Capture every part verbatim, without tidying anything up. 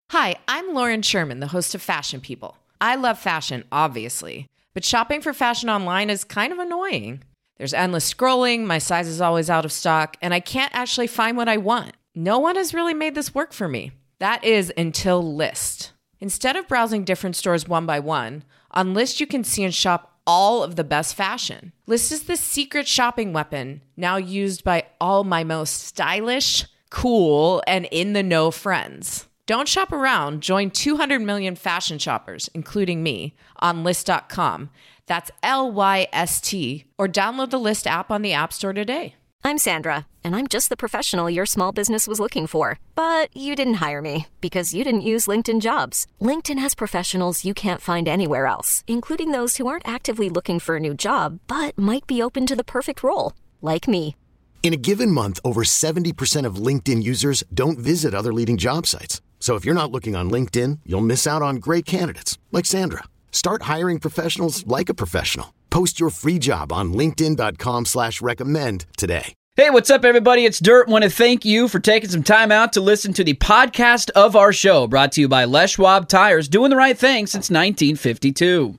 Hi, I'm Lauren Sherman, the host of Fashion People. I love fashion, obviously, but shopping for fashion online is kind of annoying. There's endless scrolling, my size is always out of stock, and I can't actually find what I want. No one has really made this work for me. That is until Lyst. Instead of browsing different stores one by one, on Lyst you can see and shop all of the best fashion. Lyst is the secret shopping weapon, now used by all my most stylish, cool, and in-the-know friends. Don't shop around. Join two hundred million fashion shoppers, including me, on Lyst dot com. That's L Y S T. Or download the Lyst app on the App Store today. I'm Sandra, and I'm just the professional your small business was looking for. But you didn't hire me because you didn't use LinkedIn Jobs. LinkedIn has professionals you can't find anywhere else, including those who aren't actively looking for a new job, but might be open to the perfect role, like me. In a given month, over seventy percent of LinkedIn users don't visit other leading job sites. So if you're not looking on LinkedIn, you'll miss out on great candidates like Sandra. Start hiring professionals like a professional. Post your free job on linkedin dot com slash recommend today. Hey, what's up, everybody? It's Dirt. Want to thank you for taking some time out to listen to the podcast of our show, brought to you by Les Schwab Tires, doing the right thing since nineteen fifty-two.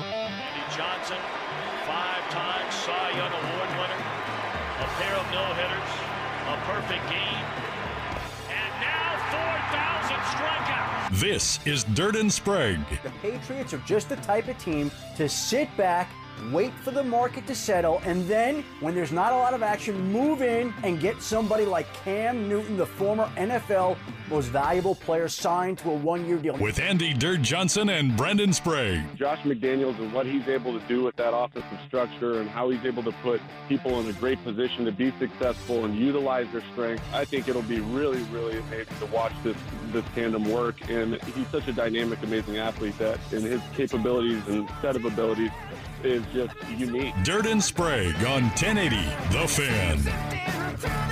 This is Dirt and Sprague. The Patriots are just the type of team to sit back, wait for the market to settle, and then, when there's not a lot of action, move in and get somebody like Cam Newton, the former N F L most valuable player, signed to a one-year deal. With Andy Dirt Johnson and Brendan Sprague. Josh McDaniels and what he's able to do with that offensive structure and how he's able to put people in a great position to be successful and utilize their strengths. I think it'll be really, really amazing to watch this, this tandem work. And he's such a dynamic, amazing athlete that in his capabilities and set of abilities is just unique. Dirt and Sprague on ten eighty The Fan.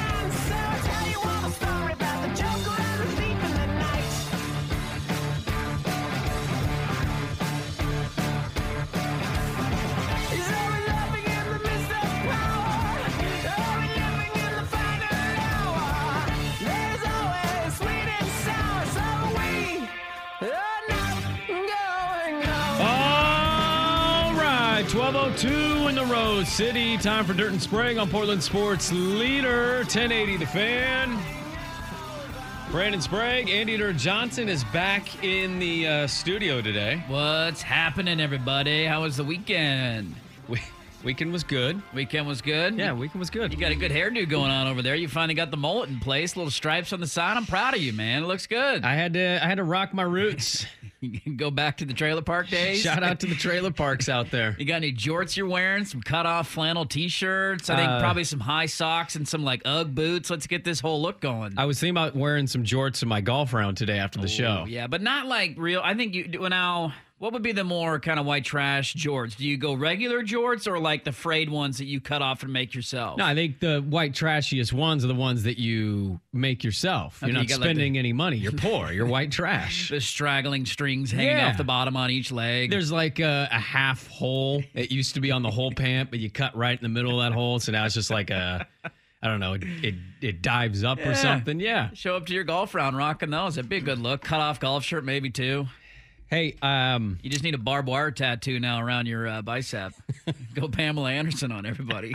twelve oh two in the Rose City. Time for Dirt and Sprague on Portland Sports Leader, ten eighty The Fan. Brandon Sprague, Andy Dirt Johnson is back in the uh, studio today. What's happening, everybody? How was the weekend? We- weekend was good. Weekend was good? Yeah, weekend was good. You got a good hairdo going on over there. You finally got the mullet in place, little stripes on the side. I'm proud of you, man. It looks good. I had to I had to rock my roots. You can go back to the trailer park days. Shout out to the trailer parks out there. You got any jorts you're wearing? Some cut-off flannel T-shirts? I think Uh, probably some high socks and some like Ugg boots. Let's get this whole look going. I was thinking about wearing some jorts in my golf round today after the Ooh, show. Yeah, but not like real. I think you do now. What would be the more kind of white trash jorts? Do you go regular jorts or like the frayed ones that you cut off and make yourself? No, I think the white trashiest ones are the ones that you make yourself. You're Okay, not you got, like, spending the- any money. You're poor. You're white trash. The straggling strings hanging Yeah. off the bottom on each leg. There's like a, a half hole. It used to be on the whole pant, but you cut right in the middle of that hole. So now it's just like a, I don't know, it it, it dives up Yeah. or something. Yeah. Show up to your golf round rocking those. That'd be a good look. Cut off golf shirt maybe too. Hey, um, You just need a barbed wire tattoo now around your uh, bicep. Go Pamela Anderson on everybody.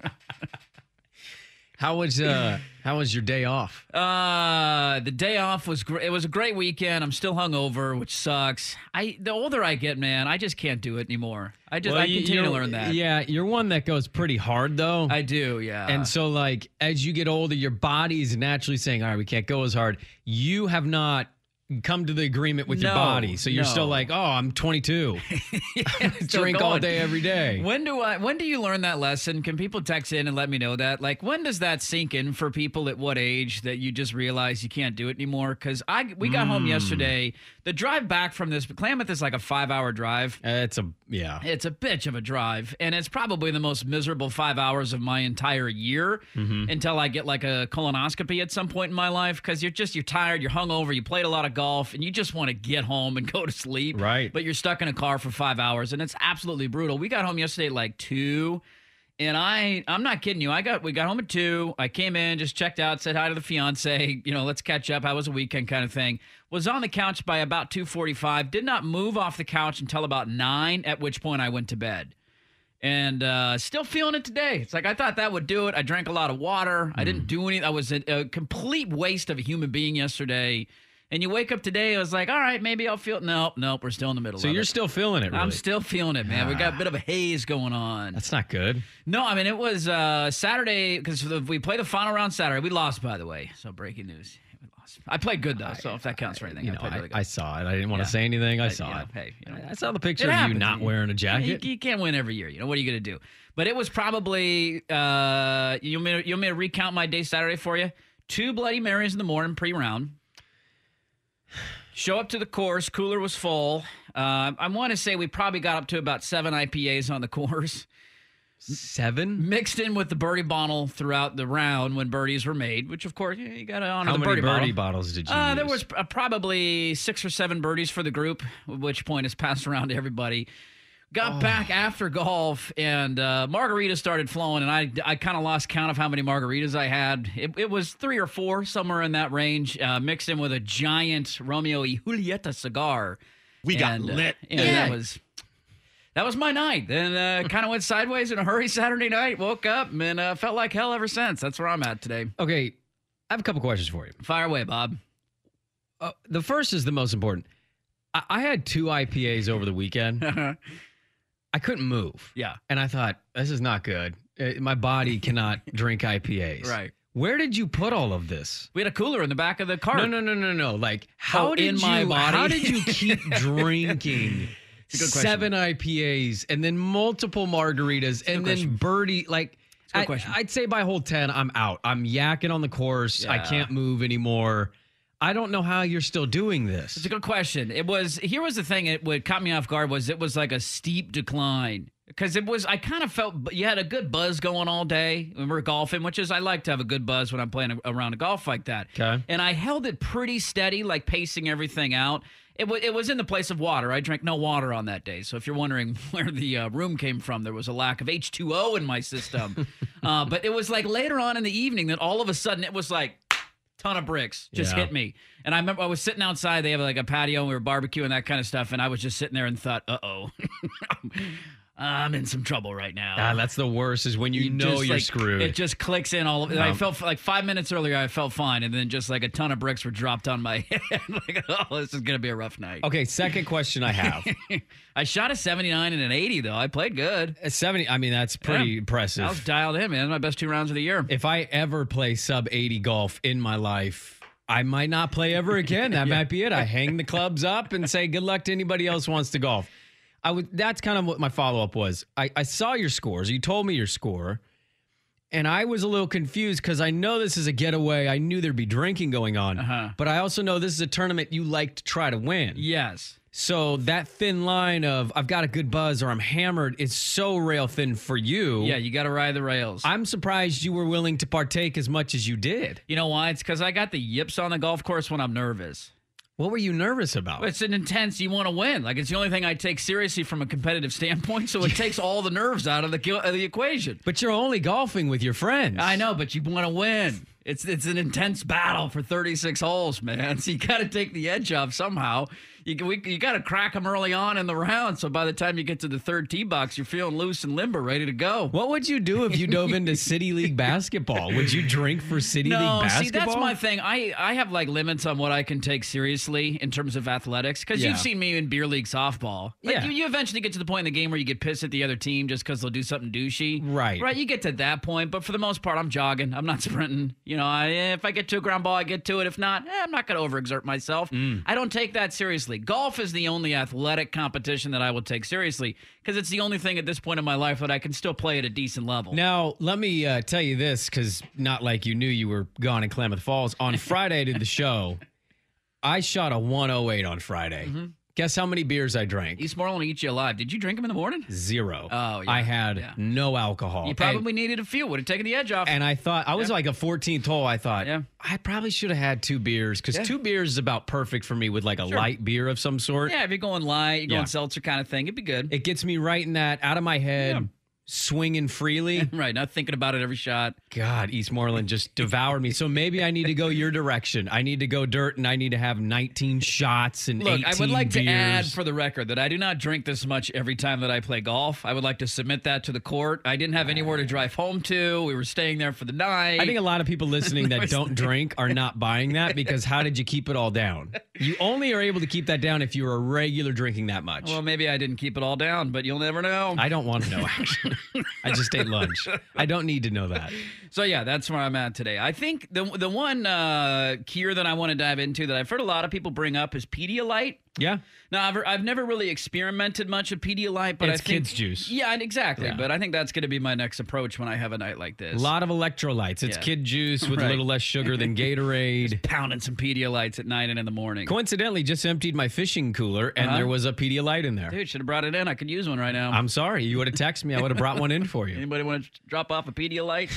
how was uh how was your day off? Uh, the day off was great. It was a great weekend. I'm still hungover, which sucks. I the older I get, man, I just can't do it anymore. I just Well, I you- continue to you're- learn that. Yeah, you're one that goes pretty hard though. I do, yeah. And so, like, as you get older, your body is naturally saying, all right, we can't go as hard. You have not come to the agreement with your No, body. So you're no. still like, oh, I'm twenty-two. Still Drink all going. day, every day. When do I? When do you learn that lesson? Can people text in and let me know that? Like, when does that sink in for people? At what age that you just realize you can't do it anymore? Because I we got Mm. home yesterday. The drive back from this Klamath is like a five hour drive. Uh, it's a, yeah. It's a bitch of a drive, and it's probably the most miserable five hours of my entire year Mm-hmm. until I get like a colonoscopy at some point in my life. Because you're just you're tired, you're hungover, you played a lot of golf, and you just want to get home and go to sleep. Right. But you're stuck in a car for five hours, and it's absolutely brutal. We got home yesterday at like two, And I, I'm not kidding you. I got, we got home at two. I came in, just checked out, said hi to the fiance. You know, let's catch up. How was the weekend, kind of thing. Was on the couch by about two forty-five. Did not move off the couch until about nine. At which point I went to bed. And uh, still feeling it today. It's like I thought that would do it. I drank a lot of water. Mm. I didn't do anything. I was a, a complete waste of a human being yesterday. And you wake up today, I was like, all right, maybe I'll feel. Nope, nope. We're still in the middle. So of you're it. still feeling it. Really? I'm still feeling it, man. Ah. We got a bit of a haze going on. That's not good. No, I mean, it was uh, Saturday because we played the final round Saturday. We lost, by the way. So breaking news. We lost. I played good, though, so if that counts for anything. You I know, played I, really good. I saw it. I didn't want Yeah. to say anything. I I- saw yeah, it. hey, you know. I saw the picture It of happens. you not wearing a You, jacket. you can't win every year. You know, what are you going to do? But it was probably, uh, you want me to, you want me to recount my day Saturday for you? Two Bloody Marys in the morning, pre-round. Show up to the course. Cooler was full. Uh, I want to say we probably got up to about seven I P As on the course. Seven? Mixed in with the birdie bottle throughout the round when birdies were made, which, of course, you got to honor How the many birdie, birdie bottle. bottles did you Uh, use? there was uh, probably six or seven birdies for the group, at which point it's passed around to everybody. Got Oh. back after golf, and uh, margaritas started flowing, and I, I kind of lost count of how many margaritas I had. It, it was three or four, somewhere in that range, uh, mixed in with a giant Romeo y Julieta cigar. We got And, uh, lit. and Yeah. that was that was my night. Then uh, kind of went sideways in a hurry Saturday night. Woke up and uh, felt like hell ever since. That's where I'm at today. Okay, I have a couple questions for you. Fire away, Bob. Uh, the first is the most important. I, I had two I P As over the weekend. I couldn't move. Yeah. And I thought, this is not good. Uh, my body cannot drink I P As. Right. Where did you put all of this? We had a cooler in the back of the car. No, no, no, no, no. Like, how Oh, did in you? my body? How did you keep drinking It's a good question. seven I P As and then multiple margaritas a and good then question. birdie? Like, a good I, question. I'd say by hole ten, I'm out. I'm yakking on the course. I Yeah. can't move anymore. I don't know how you're still doing It's this. a good question. It was here was the thing. It what caught me off guard was it was like a steep decline because it was. I kind of felt you had a good buzz going all day when we were golfing, which is I like to have a good buzz when I'm playing a, around a golf like that. Okay. And I held it pretty steady, like pacing everything out. It was it was in the place of water. I drank no water on that day. So if you're wondering where the uh, room came from, there was a lack of H two O in my system. uh, but it was like later on in the evening that all of a sudden it was like. Ton of bricks just Yeah. hit me. And I remember I was sitting outside. They have like a patio and we were barbecuing, that kind of stuff. And I was just sitting there and thought, uh-oh, I'm in some trouble right now. Ah, that's the worst is when you, know just, you're like, screwed. It just clicks in all of it. I Um, felt like five minutes earlier, I felt fine. And then just like a ton of bricks were dropped on my head. Like, oh, this is going to be a rough night. Okay, second question I have. I shot a seventy-nine and an eighty, though. I played good. A seventy, I mean, that's pretty Yeah. impressive. I was dialed in, man. My best two rounds of the year. If I ever play sub eighty golf in my life, I might not play ever again. That might be it. I hang the clubs up and say good luck to anybody else who wants to golf. I would. That's kind of what my follow-up was. I, I saw your scores. You told me your score. And I was a little confused because I know this is a getaway. I knew there'd be drinking going on. Uh-huh. But I also know this is a tournament you like to try to win. Yes. So that thin line of I've got a good buzz or I'm hammered is so rail thin for you. Yeah, you got to ride the rails. I'm surprised you were willing to partake as much as you did. You know why? It's because I got the yips on the golf course when I'm nervous. What were you nervous about? It's an intense, you want to win. Like, it's the only thing I take seriously from a competitive standpoint, so it takes all the nerves out of the, of the equation. But you're only golfing with your friends. I know, but you want to win. It's it's an intense battle for thirty-six holes, man. So you got to take the edge off somehow. You we, you got to crack them early on in the round, so by the time you get to the third tee box, you're feeling loose and limber, ready to go. What would you do if you dove into City League basketball? Would you drink for City no, League basketball? see, that's my thing. I, I have like limits on what I can take seriously in terms of athletics because Yeah. you've seen me in beer league softball. Like, Yeah. you, you eventually get to the point in the game where you get pissed at the other team just because they'll do something douchey. Right. Right. You get to that point, but for the most part, I'm jogging. I'm not sprinting. You know, I, if I get to a ground ball, I get to it. If not, eh, I'm not going to overexert myself. Mm. I don't take that seriously. Golf is the only athletic competition that I will take seriously because it's the only thing at this point in my life that I can still play at a decent level. Now, let me uh, tell you this, because not like you knew you were gone in Klamath Falls. On Friday, I did the show. I shot a one oh eight on Friday. Mm-hmm. Guess how many beers I drank? East Moreland will eat you alive. Did you drink them in the morning? Zero. Oh, yeah. I had Yeah. no alcohol. You probably needed a few. Would have taken the edge off. And, and I thought, I was Yeah. like a fourteenth hole. I thought, Yeah. I probably should have had two beers, because Yeah. two beers is about perfect for me with like a Sure. light beer of some sort. yeah, if you're going light, you're going Yeah. seltzer kind of thing, it'd be good. It gets me right in that, out of my head. Yeah. swinging freely. Right, not thinking about it every shot. God, Eastmoreland just devoured me. So maybe I need to go your direction. I need to go dirt, and I need to have nineteen shots and Look, eighteen I would like beers. to add for the record that I do not drink this much every time that I play golf. I would like to submit that to the court. I didn't have anywhere to drive home to. We were staying there for the night. I think a lot of people listening that don't drink are not buying that because how did you keep it all down? You only are able to keep that down if you're a regular drinking that much. Well, maybe I didn't keep it all down, but you'll never know. I don't want to know, actually. I just ate lunch. I don't need to know that. So, yeah, that's where I'm at today. I think the the one uh, cure that I want to dive into that I've heard a lot of people bring up is Pedialyte. Yeah. Now, I've, I've never really experimented much with Pedialyte, but It's I think... kids' juice. Yeah, exactly. Yeah. But I think that's going to be my next approach when I have a night like this. A lot of electrolytes. It's Yeah. kid juice with Right. a little less sugar than Gatorade. Pounding some Pedialytes at night and in the morning. Coincidentally, just emptied my fishing cooler, and Uh-huh. there was a Pedialyte in there. Dude, should have brought it in. I could use one right now. I'm sorry. You would have texted me. I would have brought one in for you. Anybody want to drop off a Pedialyte?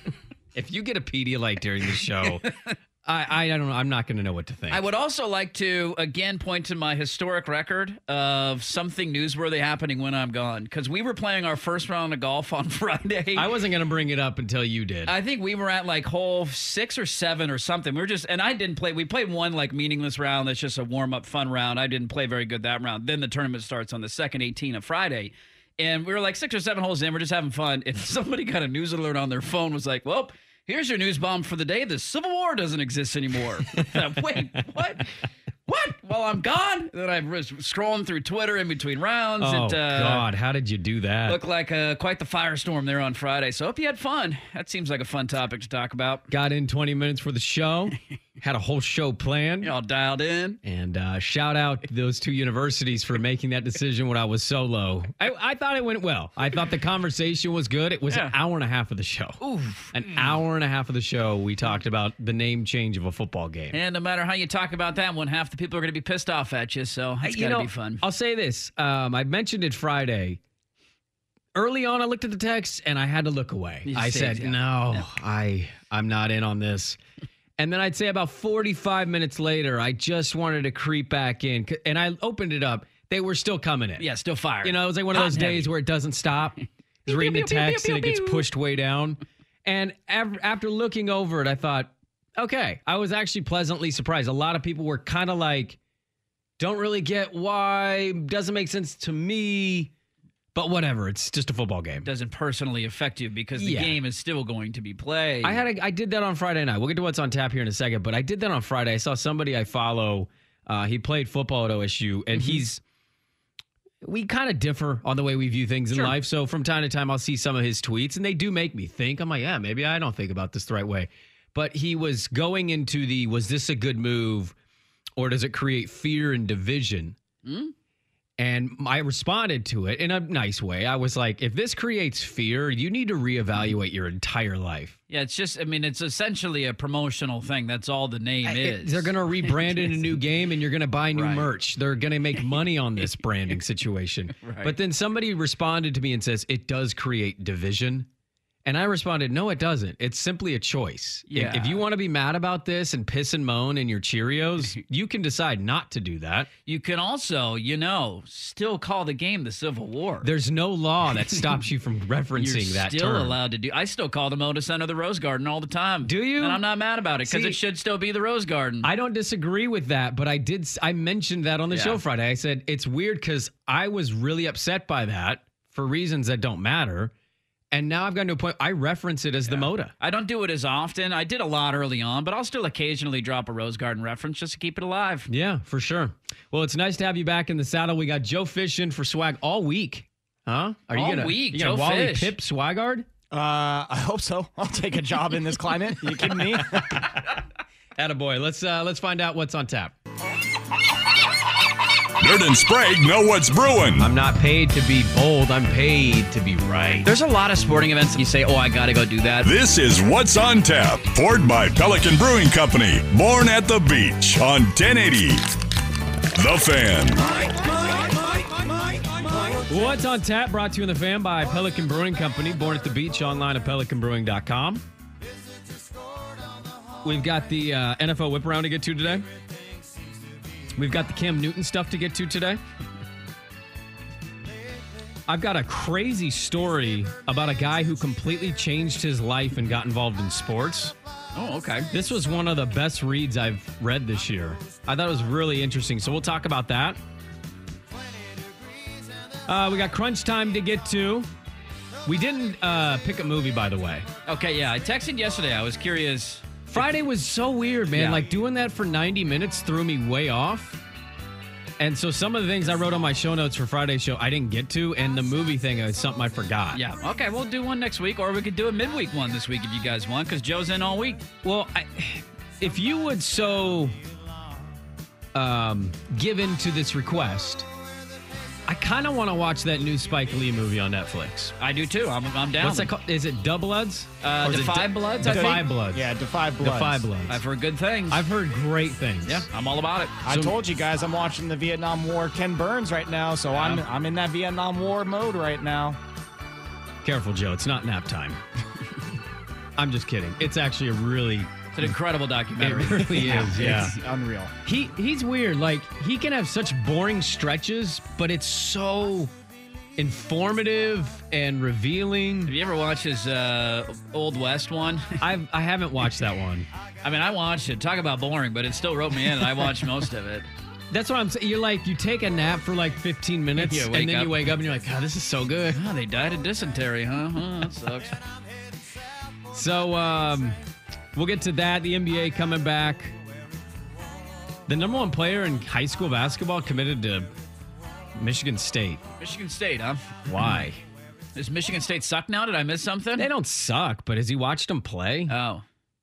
If you get a Pedialyte during the show, I, I don't know. I'm not going to know what to think. I would also like to, again, point to my historic record of something newsworthy happening when I'm gone. Because we were playing our first round of golf on Friday. I wasn't going to bring it up until you did. I think we were at like hole six or seven or something. We were just, and I didn't play. We played one like meaningless round that's just a warm up fun round. I didn't play very good that round. Then the tournament starts on the second eighteen of Friday. And we were like six or seven holes in. We're just having fun. And somebody got a news alert on their phone, was like, well, here's your news bomb for the day. The Civil War doesn't exist anymore. Wait, what? What? Well, I'm gone. Then I was scrolling through Twitter in between rounds. Oh, it, uh, God. How did you do that? Looked like uh, quite the firestorm there on Friday. So hope you had fun. That seems like a fun topic to talk about. Got in twenty minutes for the show. Had a whole show planned. Y'all dialed in. And uh, shout out those two universities for making that decision when I was solo. I, I thought it went well. I thought the conversation was good. It was Yeah. an hour and a half of the show. Oof. An hour and a half of the show, we talked about the name change of a football game. And no matter how you talk about that one, half the people are going to be pissed off at you. So it's You got to know, be fun. I'll say this. Um, I mentioned it Friday. Early on, I looked at the text and I had to look away. You I saved said, it. no, Yeah. I, I'm not in on this. And then I'd say about forty-five minutes later, I just wanted to creep back in. And I opened it up. They were still coming in. Yeah, still firing. You know, it was like one of Hot those and heavy. days where it doesn't stop. It's reading the text and it gets pushed way down. And av- after looking over it, I thought, okay, I was actually pleasantly surprised. A lot of people were kind of like, don't really get why, doesn't make sense to me, but whatever. It's just a football game. Doesn't personally affect you because the Yeah. game is still going to be played. I had a, I did that on Friday night. We'll get to what's on tap here in a second, but I did that on Friday. I saw somebody I follow. Uh, he played football at O S U, and Mm-hmm. he's we kind of differ on the way we view things in Sure. life. So from time to time, I'll see some of his tweets, and they do make me think. I'm like, yeah, maybe I don't think about this the right way. But he was going into the, was this a good move, or does it create fear and division? Hmm? And I responded to it in a nice way. I was like, if this creates fear, you need to reevaluate your entire life. Yeah, it's just, I mean, it's essentially a promotional thing. That's all the name I- is. They're going to rebrand it in a new game, and you're going to buy new Right. merch. They're going to make money on this branding situation. Right. But then somebody responded to me and says, it does create division. And I responded, no, it doesn't. It's simply a choice. If- Yeah. If, you want to be mad about this and piss and moan in your Cheerios, you can decide not to do that. You can also, you know, still call the game the Civil War. There's no law that stops you from referencing You're that still term. allowed to do. I still call the Moda Center the Rose Garden all the time. Do you? And I'm not mad about it because See, it should still be the Rose Garden. I don't disagree with that, but I did. I mentioned that on the Yeah. show Friday. I said it's weird because I was really upset by that for reasons that don't matter, and now I've gotten to a point I reference it as the Moda. I don't do it as often. I did a lot early on, but I'll still occasionally drop a Rose Garden reference just to keep it alive. Yeah, for sure. Well, it's nice to have you back in the saddle. We got Joe fishing for swag all week, huh? Are All you gonna week, you gonna Joe Wally Fish. Pip Swigard? Uh, I hope so. I'll take a job in this climate. You kidding me? Attaboy. Let's uh, let's find out what's on tap. Dirt and Sprague know what's brewing. I'm not paid to be bold. I'm paid to be right. There's a lot of sporting events that you say, oh, I got to go do that. This is What's on Tap, poured by Pelican Brewing Company, born at the beach on ten eighty. The Fan. What's on tap? Brought to you in the Fan by Pelican Brewing Company, born at the beach, online at pelican brewing dot com. We've got the uh, N F L whip around to get to today. We've got the Cam Newton stuff to get to today. I've got a crazy story about a guy who completely changed his life and got involved in sports. Oh, okay. This was one of the best reads I've read this year. I thought it was really interesting. So we'll talk about that. Uh, we got crunch time to get to. We didn't uh, pick a movie, by the way. Okay, yeah. I texted yesterday. I was curious. Friday was so weird, man. Yeah. Like doing that for ninety minutes threw me way off. And so some of the things I wrote on my show notes for Friday's show, I didn't get to. And the movie thing is something I forgot. Yeah. Okay, we'll do one next week, or we could do a midweek one this week if you guys want, because Joe's in all week. Well, I, if you would so um, give in to this request, I kind of want to watch that new Spike Lee movie on Netflix. I do too. I'm, I'm down. What's that called? Is it Double Bloods? Uh, Or is it Defy De- Bloods, I Defy think? Bloods. Yeah, Defy Bloods. Defy Bloods. I've heard good things. I've heard great things. Yeah, I'm all about it. I So- told you guys I'm watching the Vietnam War Ken Burns right now, so I'm I'm in that Vietnam War mode right now. Careful, Joe. It's not nap time. I'm just kidding. It's actually a really... It's an incredible documentary. It really is, yeah. It's unreal. He He's weird. Like, he can have such boring stretches, but it's so informative and revealing. Have you ever watched his uh, Old West one? I've, I haven't watched that one. I mean, I watched it. Talk about boring, but it still wrote me in, and I watched most of it. That's what I'm saying. You're like, you take a nap for like fifteen minutes, You and wake then up. you wake up and you're like, oh, this is so good. Oh, they died of dysentery, huh? Huh, that sucks. So um, we'll get to that. The N B A coming back. The number one player in high school basketball committed to Michigan State. Michigan State, huh? Why? Does Michigan State suck now? Did I miss something? They don't suck, but has he watched them play? Oh.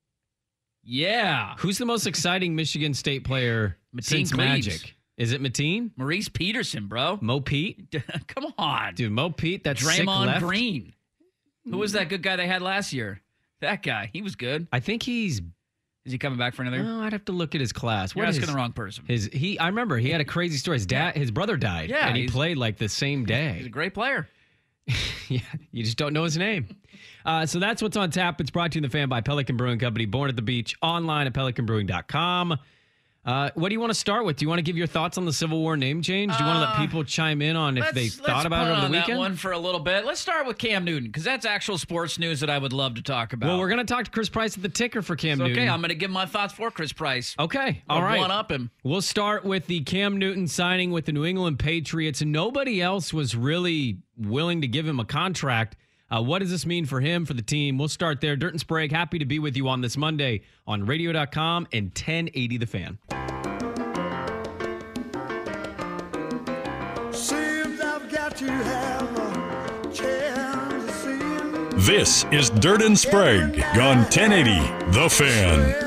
Yeah. Who's the most exciting Michigan State player Mateen since Cleaves. Magic? Is it Mateen? Maurice Peterson, bro. Mo Pete? Come on. Dude, Mo Pete, that's sick Draymond left. Green. Who was that good guy they had last year? That guy. He was good. I think he's... Is he coming back for another? Oh, I'd have to look at his class. You're What is asking his- the wrong person. His he, I remember he had a crazy story. His dad, his brother died, Yeah, and he he's- played like the same He's day. a great player. Yeah, you just don't know his name. Uh, so that's what's on tap. It's brought to you in the fan by Pelican Brewing Company, born at the beach, online at pelican brewing dot com. Uh, what do you want to start with? Do you want to give your thoughts on the Civil War name change? Do you want to let people chime in on if Let's- they let's thought about put it over on the that weekend? one for a little bit. Let's start with Cam Newton, because that's actual sports news that I would love to talk about. Well, we're going to talk to Chris Price at the ticker for Cam So, Newton. okay, I'm going to give my thoughts for Chris Price. Okay, all I'll right. one up him. We'll start with the Cam Newton signing with the New England Patriots. Nobody else was really willing to give him a contract. Uh, what does this mean for him, for the team? We'll start there. Dirt and Sprague, happy to be with you on this Monday on radio dot com and ten eighty The Fan. This is Dirt and Sprague on ten eighty The Fan.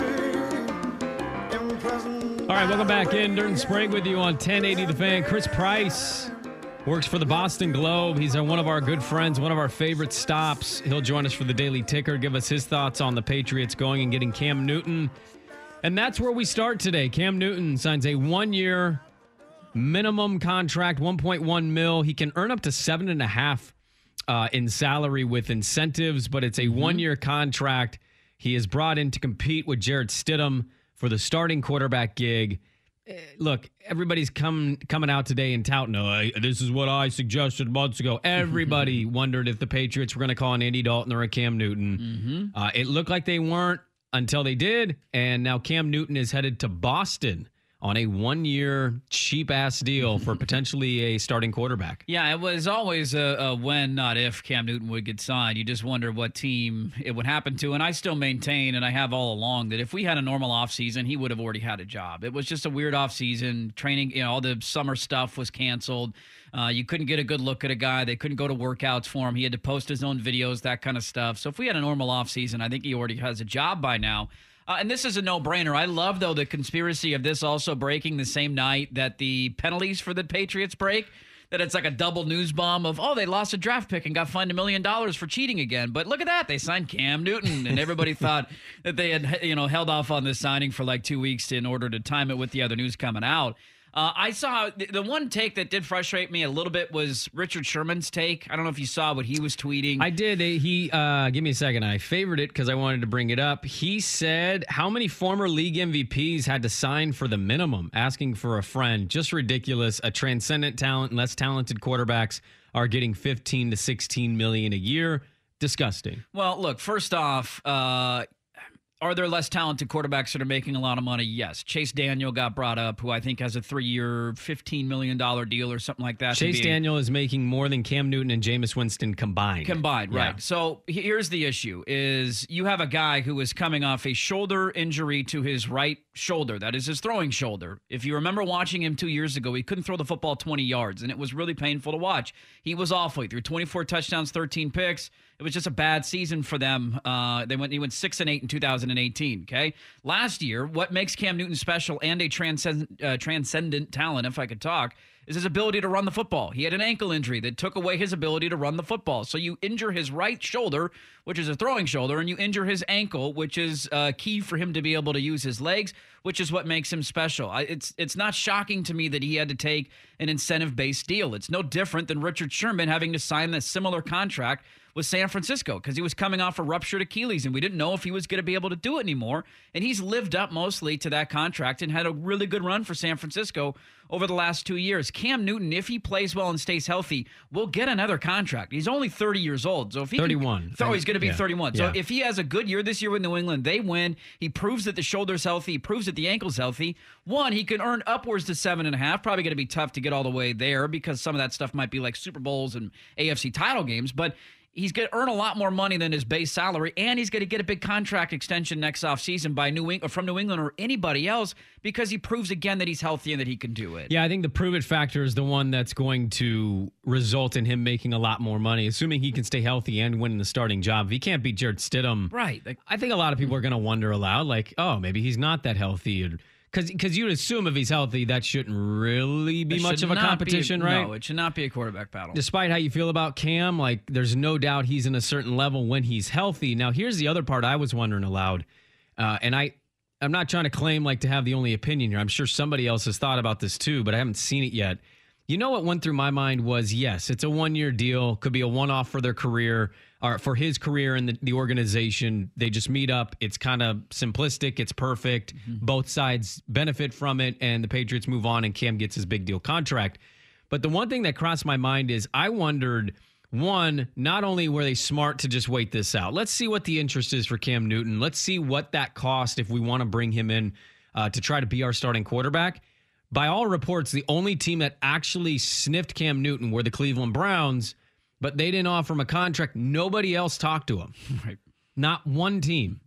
All right, welcome back in. Dirt and Sprague with you on ten eighty The Fan. Chris Price works for the Boston Globe. He's uh, one of our good friends, one of our favorite stops. He'll join us for the Daily Ticker, give us his thoughts on the Patriots going and getting Cam Newton. And that's where we start today. Cam Newton signs a one-year minimum contract, one point one mil. He can earn up to seven and a half uh, in salary with incentives, but it's a Mm-hmm. one-year contract. He is brought in to compete with Jarrett Stidham for the starting quarterback gig. Eh, Look, everybody's come, coming out today and touting, oh, this is what I suggested months ago. Everybody wondered if the Patriots were going to call an Andy Dalton or a Cam Newton. Mm-hmm. Uh, it looked like they weren't until they did, and now Cam Newton is headed to Boston on a one-year cheap-ass deal for potentially a starting quarterback. Yeah, it was always a, a when, not if, Cam Newton would get signed. You just wonder what team it would happen to. And I still maintain, and I have all along, that if we had a normal offseason, he would have already had a job. It was just a weird offseason. Training, you know, all the summer stuff was canceled. Uh, you couldn't get a good look at a guy. They couldn't go to workouts for him. He had to post his own videos, that kind of stuff. So if we had a normal offseason, I think he already has a job by now. Uh, and this is a no-brainer. I love, though, the conspiracy of this also breaking the same night that the penalties for the Patriots break, that it's like a double news bomb of, oh, they lost a draft pick and got fined a million dollars for cheating again. But look at that. They signed Cam Newton, and everybody thought that they had, you know, held off on this signing for like two weeks in order to time it with the other news coming out. Uh, I saw the, the one take that did frustrate me a little bit was Richard Sherman's take. I don't know if you saw what he was tweeting. I did. He, uh, give me a second. I favored it because I wanted to bring it up. He said, how many former league M V Ps had to sign for the minimum, asking for a friend? Just ridiculous. A transcendent talent and less talented quarterbacks are getting fifteen to sixteen million a year. Disgusting. Well, look, first off, uh, are there less talented quarterbacks that are making a lot of money? Yes. Chase Daniel got brought up, who I think has a three-year, fifteen million dollars deal or something like that. Chase Daniel is making more than Cam Newton and Jameis Winston combined. Combined, right. Yeah. So here's the issue, is you have a guy who is coming off a shoulder injury to his right shoulder. That is his throwing shoulder. If you remember watching him two years ago, he couldn't throw the football twenty yards, and it was really painful to watch. He was awful. He threw twenty-four touchdowns, thirteen picks. It was just a bad season for them. Uh, they went. He went six and eight in two thousand eighteen. Okay, last year, what makes Cam Newton special and a transcend, uh, transcendent talent, if I could talk, is his ability to run the football. He had an ankle injury that took away his ability to run the football. So you injure his right shoulder, which is a throwing shoulder, and you injure his ankle, which is uh, key for him to be able to use his legs, which is what makes him special. I, it's it's not shocking to me that he had to take an incentive-based deal. It's no different than Richard Sherman having to sign a similar contract with San Francisco because he was coming off a ruptured Achilles, and we didn't know if he was going to be able to do it anymore. And he's lived up mostly to that contract and had a really good run for San Francisco over the last two years. Cam Newton, if he plays well and stays healthy, will get another contract. He's only thirty years old. So if he thirty-one. Can, oh, he's going to be yeah. thirty-one. Yeah. So if he has a good year this year with New England, they win. He proves that the shoulder's healthy. He proves that the ankle's healthy. One, he can earn upwards to seven and a half. Probably going to be tough to get all the way there because some of that stuff might be like Super Bowls and A F C title games. But he's going to earn a lot more money than his base salary, and he's going to get a big contract extension next offseason by New England, from New England or anybody else because he proves again that he's healthy and that he can do it. Yeah, I think the prove it factor is the one that's going to result in him making a lot more money, assuming he can stay healthy and win the starting job. If he can't beat Jarrett Stidham, right? Like, I think a lot of people are going to wonder aloud, like, oh, maybe he's not that healthy. Or, Because because you'd assume if he's healthy, that shouldn't really be It much should of a not competition, be, right? No, it should not be a quarterback battle. Despite how you feel about Cam, like there's no doubt he's in a certain level when he's healthy. Now, here's the other part I was wondering aloud, uh, and I, I'm not trying to claim like to have the only opinion here. I'm sure somebody else has thought about this too, but I haven't seen it yet. You know what went through my mind was, yes, it's a one-year deal. Could be a one-off for their career or for his career in the, the organization. They just meet up. It's kind of simplistic. It's perfect. Mm-hmm. Both sides benefit from it, and the Patriots move on, and Cam gets his big deal contract. But the one thing that crossed my mind is I wondered, one, not only were they smart to just wait this out. Let's see what the interest is for Cam Newton. Let's see what that cost if we want to bring him in uh, to try to be our starting quarterback. By all reports, the only team that actually sniffed Cam Newton were the Cleveland Browns, but they didn't offer him a contract. Nobody else talked to him. Right. Not one team.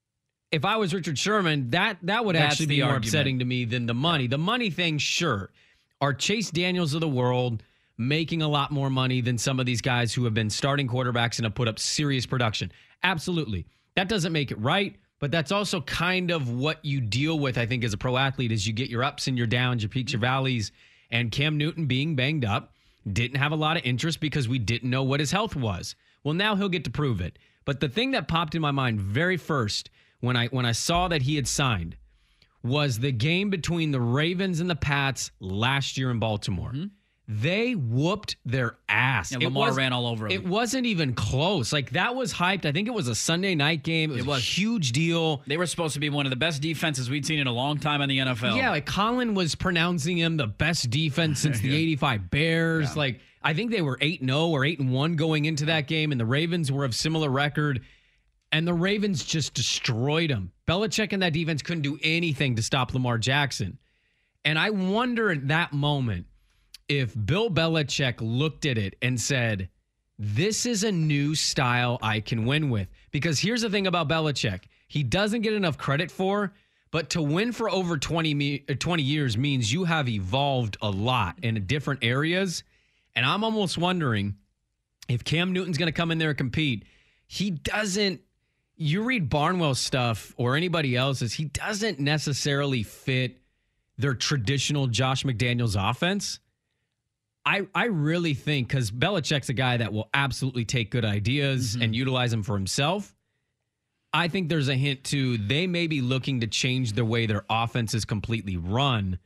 If I was Richard Sherman, that, that would That's actually be the more argument. upsetting to me than the money. The money thing, sure. Are Chase Daniels of the world making a lot more money than some of these guys who have been starting quarterbacks and have put up serious production? Absolutely. That doesn't make it right. But that's also kind of what you deal with, I think, as a pro athlete, is you get your ups and your downs, your peaks, your valleys. And Cam Newton being banged up didn't have a lot of interest because we didn't know what his health was. Well, now he'll get to prove it. But the thing that popped in my mind very first when I when I saw that he had signed was the game between the Ravens and the Pats last year in Baltimore. Mm-hmm. They whooped their ass. Yeah, It Lamar was- ran all over him. It wasn't even close. Like, that was hyped. I think it was a Sunday night game. It was, It was. a huge deal. They were supposed to be one of the best defenses we'd seen in a long time in the N F L. Yeah, like Colin was pronouncing him the best defense since the eighty-five Bears. Yeah. Like, I think they were eight and oh or eight and one going into that game, and the Ravens were of similar record. And the Ravens just destroyed them. Belichick and that defense couldn't do anything to stop Lamar Jackson. And I wonder at that moment if Bill Belichick looked at it and said, this is a new style I can win with. Because here's the thing about Belichick. He doesn't get enough credit for, but to win for over twenty, me- twenty years means you have evolved a lot in different areas. And I'm almost wondering if Cam Newton's going to come in there and compete. He doesn't, you read Barnwell's stuff or anybody else's, he doesn't necessarily fit their traditional Josh McDaniels offense. I, I really think, because Belichick's a guy that will absolutely take good ideas mm-hmm. and utilize them for himself. I think there's a hint to they may be looking to change the way their offense is completely run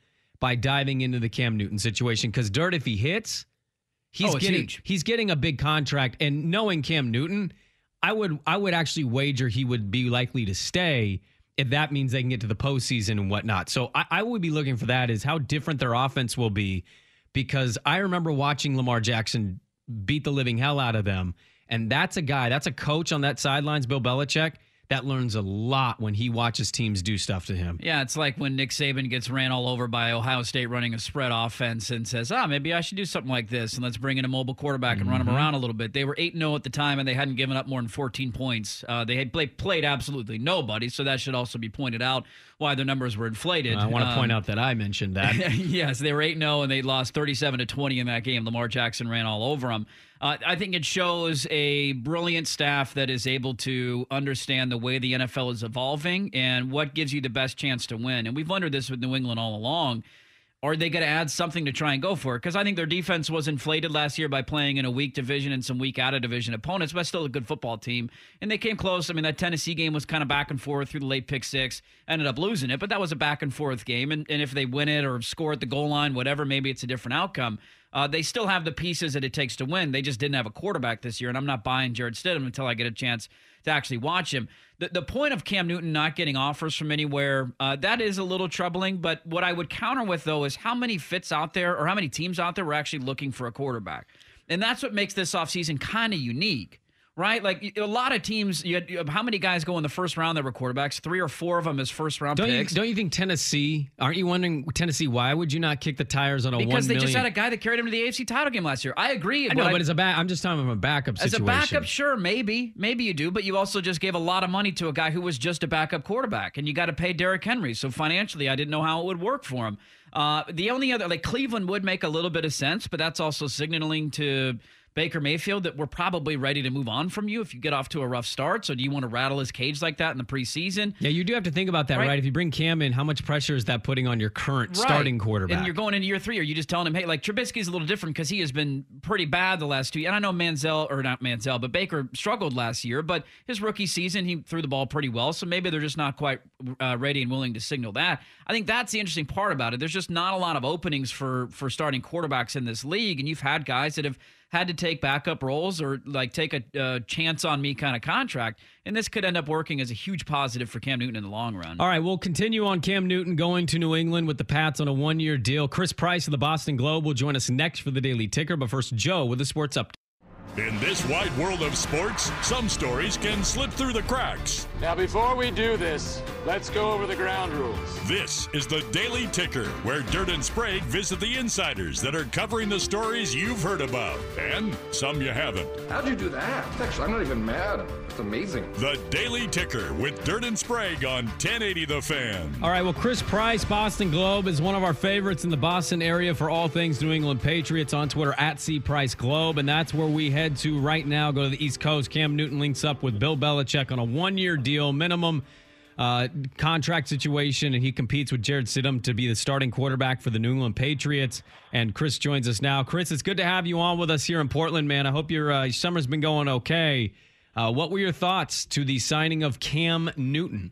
by diving into the Cam Newton situation. Because Dirt, if he hits, he's Oh, it's getting huge. he's getting a big contract. And knowing Cam Newton, I would I would actually wager he would be likely to stay if that means they can get to the postseason and whatnot. So I, I would be looking for that, is how different their offense will be, because I remember watching Lamar Jackson beat the living hell out of them. And that's a guy, that's a coach on that sidelines, Bill Belichick, that learns a lot when he watches teams do stuff to him. Yeah, it's like when Nick Saban gets ran all over by Ohio State running a spread offense and says, ah, maybe I should do something like this, and let's bring in a mobile quarterback and Mm-hmm. run him around a little bit. They were eight and oh at the time, and they hadn't given up more than fourteen points. Uh, they had play, played absolutely nobody, so that should also be pointed out why their numbers were inflated. I want to Um, point out that I mentioned that. yes, they were eight and oh, and they lost thirty-seven to twenty in that game. Lamar Jackson ran all over them. Uh, I think it shows a brilliant staff that is able to understand the way the N F L is evolving and what gives you the best chance to win. And we've wondered this with New England all along. Are they going to add something to try and go for it? Because I think their defense was inflated last year by playing in a weak division and some weak out-of-division opponents, but still a good football team. And they came close. I mean, that Tennessee game was kind of back and forth through the late pick six. Ended up losing it, but that was a back-and-forth game. And, and if they win it or score at the goal line, whatever, maybe it's a different outcome. Uh, they still have the pieces that it takes to win. They just didn't have a quarterback this year, and I'm not buying Jared Stidham until I get a chance to actually watch him. The, the point of Cam Newton not getting offers from anywhere, uh, that is a little troubling. But what I would counter with, though, is how many fits out there or how many teams out there were actually looking for a quarterback. And that's what makes this offseason kind of unique. Right? Like a lot of teams, you had, you have, how many guys go in the first round that were quarterbacks? Three or four of them as first round Don't you, picks. don't you think Tennessee, aren't you wondering, Tennessee, why would you not kick the tires on a because one they million? just had a guy that carried him to the A F C title game last year. I agree. I know, but as a back, I'm just talking about a backup As situation. a backup, sure, maybe. Maybe you do, but you also just gave a lot of money to a guy who was just a backup quarterback, and you got to pay Derrick Henry. So financially, I didn't know how it would work for him. Uh, the only other, like Cleveland would make a little bit of sense, but that's also signaling to Baker Mayfield that we're probably ready to move on from you if you get off to a rough start. So do you want to rattle his cage like that in the preseason? Yeah, you do have to think about that, right? Right. If you bring Cam in, how much pressure is that putting on your current Right. starting quarterback? And you're going into year three. Are you just telling him, hey, like Trubisky's a little different because he has been pretty bad the last two years. And I know Manziel, or not Manziel, but Baker struggled last year. But his rookie season, he threw the ball pretty well. So maybe they're just not quite uh, ready and willing to signal that. I think that's the interesting part about it. There's just not a lot of openings for for starting quarterbacks in this league. And you've had guys that have had to take backup roles or like take a uh, chance on me kind of contract. And this could end up working as a huge positive for Cam Newton in the long run. All right, we'll continue on Cam Newton going to New England with the Pats on a one-year deal. Chris Price of the Boston Globe will join us next for the Daily Ticker. But first, Joe with the Sports Update. In this wide world of sports, some stories can slip through the cracks. Now, before we do this, let's go over the ground rules. This is the Daily Ticker, where Dirt and Sprague visit the insiders that are covering the stories you've heard about, and some you haven't. How'd you do that? Actually, I'm not even mad. It's amazing. The Daily Ticker with Dirt and Sprague on ten eighty The Fan. All right, well, Chris Price, Boston Globe, is one of our favorites in the Boston area for all things New England Patriots. On Twitter, at C Price Globe, and that's where we head to right now. Go to the East Coast. Cam Newton links up with Bill Belichick on a one-year deal, minimum uh, contract situation, and he competes with Jared Stidham to be the starting quarterback for the New England Patriots. And Chris joins us now. Chris, it's good to have you on with us here in Portland, man. I hope your, uh, your summer's been going okay. Uh, what were your thoughts to the signing of Cam Newton?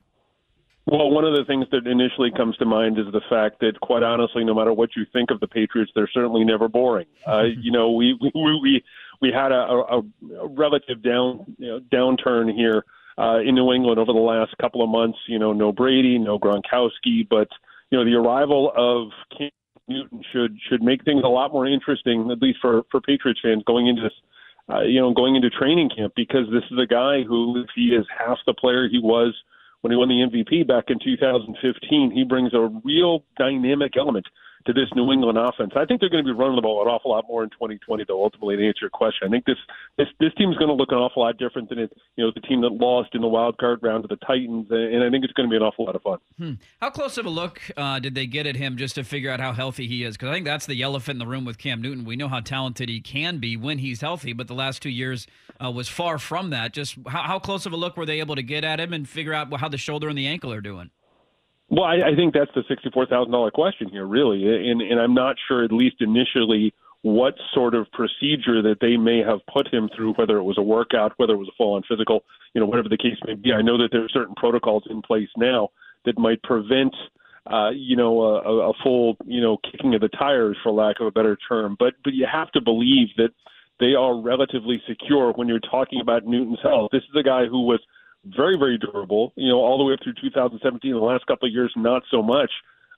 Well, one of the things that initially comes to mind is the fact that, quite honestly, no matter what you think of the Patriots, they're certainly never boring. Uh, you know, we we we, we had a, a, a relative down you know, downturn here uh, in New England over the last couple of months. You know, no Brady, no Gronkowski, but you know, the arrival of Cam Newton should should make things a lot more interesting, at least for for Patriots fans going into this. Uh, you know, going into training camp, because this is a guy who, if he is half the player he was when he won the M V P back in two thousand fifteen, he brings a real dynamic element to this New England offense. I think they're going to be running the ball an awful lot more in twenty twenty, though, ultimately, to answer your question. I think this this, this team is going to look an awful lot different than it, you know, the team that lost in the wild card round to the Titans, and I think it's going to be an awful lot of fun. Hmm. How close of a look uh, did they get at him just to figure out how healthy he is? Because I think that's the elephant in the room with Cam Newton. We know how talented he can be when he's healthy, but the last two years uh, was far from that. Just how, how close of a look were they able to get at him and figure out how the shoulder and the ankle are doing? Well, I, I think that's the sixty-four thousand dollars question here, really. And, and I'm not sure, at least initially, what sort of procedure that they may have put him through, whether it was a workout, whether it was a full-on physical, you know, whatever the case may be. I know that there are certain protocols in place now that might prevent uh, you know, a, a full, you know, kicking of the tires, for lack of a better term. But but you have to believe that they are relatively secure when you're talking about Newton's health. This is a guy who was very, very durable, you know, all the way up through two thousand seventeen. The last couple of years, not so much.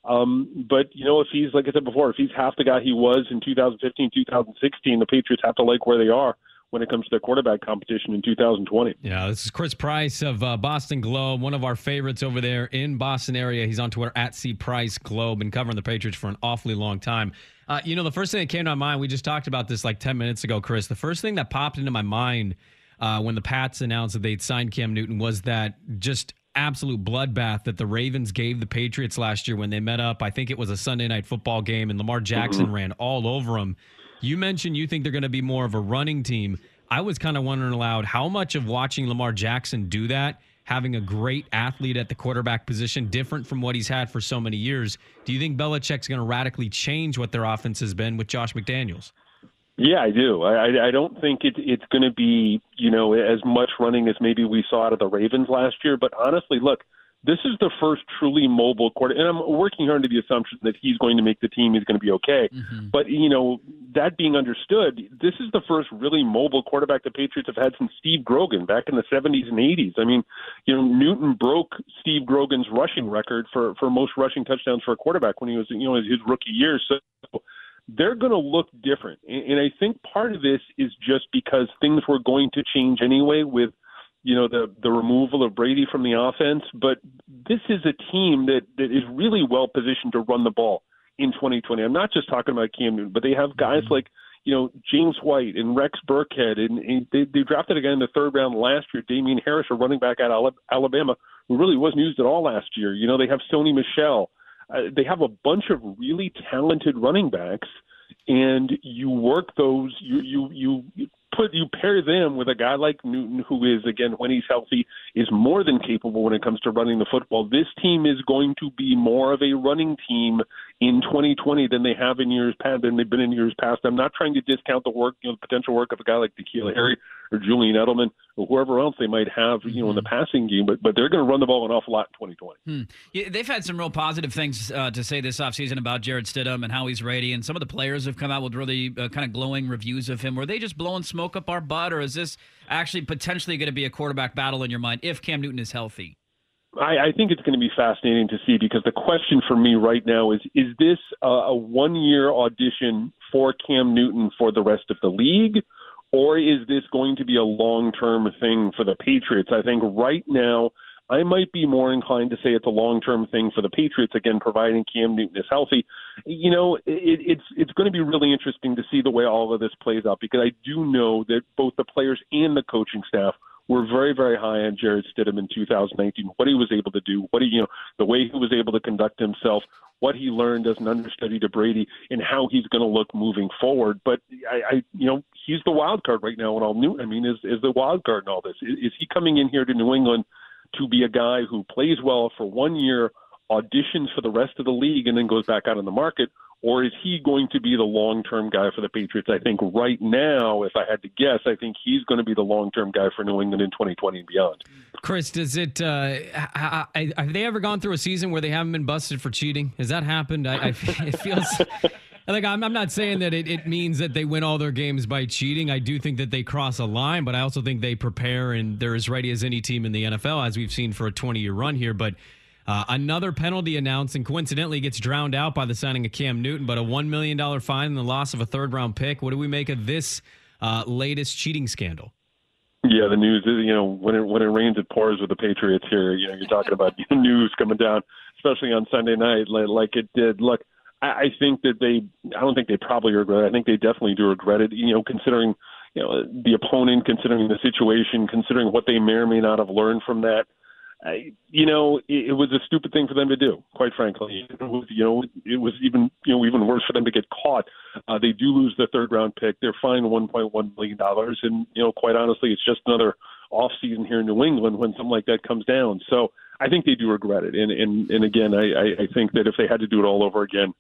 Um, but, you know, if he's, like I said before, if he's half the guy he was in two thousand fifteen, two thousand sixteen, the Patriots have to like where they are when it comes to their quarterback competition in two thousand twenty. Yeah, this is Chris Price of uh, Boston Globe, one of our favorites over there in Boston area. He's on Twitter at C Price Globe, been covering the Patriots for an awfully long time. Uh, you know, the first thing that came to my mind, we just talked about this like ten minutes ago, Chris. The first thing that popped into my mind uh, when the Pats announced that they'd signed Cam Newton was that just absolute bloodbath that the Ravens gave the Patriots last year when they met up. I think it was a Sunday night football game, and Lamar Jackson mm-hmm. ran all over them. You mentioned you think they're going to be more of a running team. I was kind of wondering aloud, how much of watching Lamar Jackson do that, having a great athlete at the quarterback position, different from what he's had for so many years, do you think Belichick's going to radically change what their offense has been with Josh McDaniels? Yeah, I do. I, I don't think it, it's going to be, you know, as much running as maybe we saw out of the Ravens last year. But honestly, look, this is the first truly mobile quarter, and I'm working hard under the assumption that he's going to make the team, he's going to be okay. Mm-hmm. But, you know, that being understood, this is the first really mobile quarterback the Patriots have had since Steve Grogan back in the seventies and eighties. I mean, you know, Newton broke Steve Grogan's rushing record for, for most rushing touchdowns for a quarterback when he was, you know, his rookie year. So they're going to look different. And, and I think part of this is just because things were going to change anyway with, you know, the, the removal of Brady from the offense. But this is a team that, that is really well positioned to run the ball in twenty twenty. I'm not just talking about Cam Newton, but they have guys mm-hmm. like, you know, James White and Rex Burkhead. And, and they, they drafted a guy in the third round last year, Damian Harris, a running back out of Alabama, who really wasn't used at all last year. You know, they have Sony Michel. Uh, they have a bunch of really talented running backs, and you work those, you, you, you put, you pair them with a guy like Newton, who is, again, when he's healthy, is more than capable when it comes to running the football. This team is going to be more of a running team in twenty twenty than they have in years past, than they've been in years past. I'm not trying to discount the work, you know, the potential work of a guy like N'Keal Harry or Julian Edelman or whoever else they might have, you know, in the passing game, but but they're going to run the ball an awful lot in twenty twenty. Hmm. Yeah, they've had some real positive things uh, to say this offseason about Jarrett Stidham and how he's ready, and some of the players have come out with really uh, kind of glowing reviews of him. Were they just blowing smoke up our butt, or is this actually potentially going to be a quarterback battle in your mind if Cam Newton is healthy? I, I think it's going to be fascinating to see, because the question for me right now is, is this a, a one-year audition for Cam Newton for the rest of the league, or is this going to be a long-term thing for the Patriots? I think right now I might be more inclined to say it's a long-term thing for the Patriots, again, providing Cam Newton is healthy. You know, it, it's it's going to be really interesting to see the way all of this plays out, because I do know that both the players and the coaching staff were very, very high on Jarrett Stidham in two thousand nineteen, what he was able to do, what he, you know, the way he was able to conduct himself, what he learned as an understudy to Brady, and how he's going to look moving forward. But I, I, you know, he's the wild card right now, and all new. I mean, is is the wild card in all this? Is, is he coming in here to New England to be a guy who plays well for one year, auditions for the rest of the league, and then goes back out on the market? Or is he going to be the long-term guy for the Patriots? I think right now, if I had to guess, I think he's going to be the long-term guy for New England in twenty twenty and beyond. Chris, does it? Uh, have they ever gone through a season where they haven't been busted for cheating? Has that happened? I, I it feels like I'm, I'm not saying that it, it means that they win all their games by cheating. I do think that they cross a line, but I also think they prepare and they're as ready as any team in the N F L, as we've seen for a twenty-year run here. But Uh, another penalty announced, and coincidentally gets drowned out by the signing of Cam Newton, but a one million dollars fine and the loss of a third-round pick. What do we make of this uh, latest cheating scandal? Yeah, the news is, you know, when it when it rains, it pours with the Patriots here. You know, you're talking about news coming down, especially on Sunday night, like, like it did. Look, I, I think that they, I don't think they probably regret it. I think they definitely do regret it, you know, considering, you know, the opponent, considering the situation, considering what they may or may not have learned from that. I, you know, it, it was a stupid thing for them to do, quite frankly. It was, you know, it was even, you know, even worse for them to get caught. Uh, they do lose the third round pick. They're fined one point one million dollars. And, you know, quite honestly, it's just another off season here in New England when something like that comes down. So I think they do regret it. And, and, and again, I, I think that if they had to do it all over again,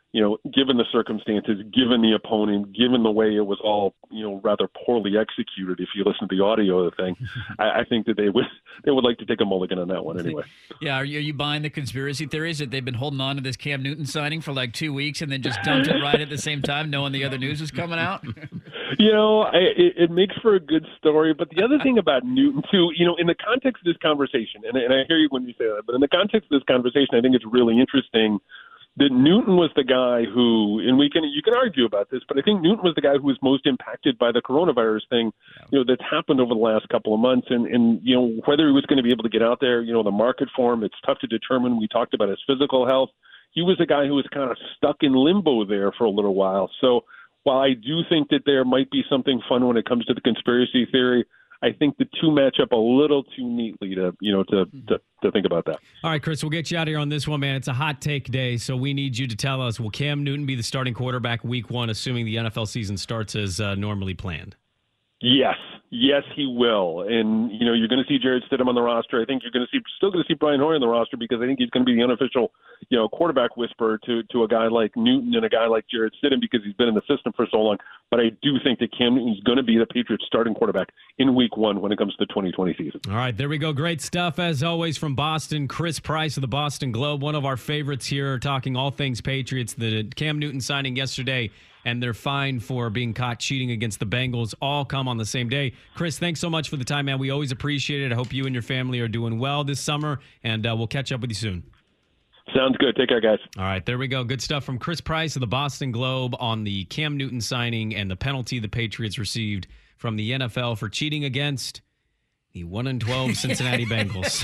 you know, given the circumstances, given the opponent, given the way it was all, you know, rather poorly executed, if you listen to the audio of the thing, I, I think that they would they would like to take a mulligan on that one anyway. Yeah, are you, are you buying the conspiracy theories that they've been holding on to this Cam Newton signing for like two weeks and then just dumped it right at the same time, knowing the other news was coming out? You know, I, it, it makes for a good story. But the other thing about Newton, too, you know, in the context of this conversation, and, and I hear you when you say that, but in the context of this conversation, I think it's really interesting that Newton was the guy who, and we can you can argue about this, but I think Newton was the guy who was most impacted by the coronavirus thing, you know, that's happened over the last couple of months. And, and you know, whether he was going to be able to get out there, you know, the market for him, it's tough to determine. We talked about his physical health. He was a guy who was kind of stuck in limbo there for a little while. So while I do think that there might be something fun when it comes to the conspiracy theory, I think the two match up a little too neatly to, you know, to, to, to think about that. All right, Chris, we'll get you out of here on this one, man. It's a hot take day, so we need you to tell us, will Cam Newton be the starting quarterback week one, assuming the N F L season starts as uh, normally planned? Yes. Yes, he will. And, you know, you're going to see Jarrett Stidham on the roster. I think you're going to see still going to see Brian Hoyer on the roster because I think he's going to be the unofficial, you know, quarterback whisperer to, to a guy like Newton and a guy like Jarrett Stidham because he's been in the system for so long. But I do think that Cam Newton's going to be the Patriots starting quarterback in week one when it comes to the twenty twenty season. All right, there we go. Great stuff, as always, from Boston. Chris Price of the Boston Globe, one of our favorites here, talking all things Patriots. The Cam Newton signing yesterday and their fine for being caught cheating against the Bengals all come on the same day. Chris, thanks so much for the time, man. We always appreciate it. I hope you and your family are doing well this summer, and uh, we'll catch up with you soon. Sounds good. Take care, guys. All right, there we go. Good stuff from Chris Price of the Boston Globe on the Cam Newton signing and the penalty the Patriots received from the N F L for cheating against the one and twelve Cincinnati Bengals.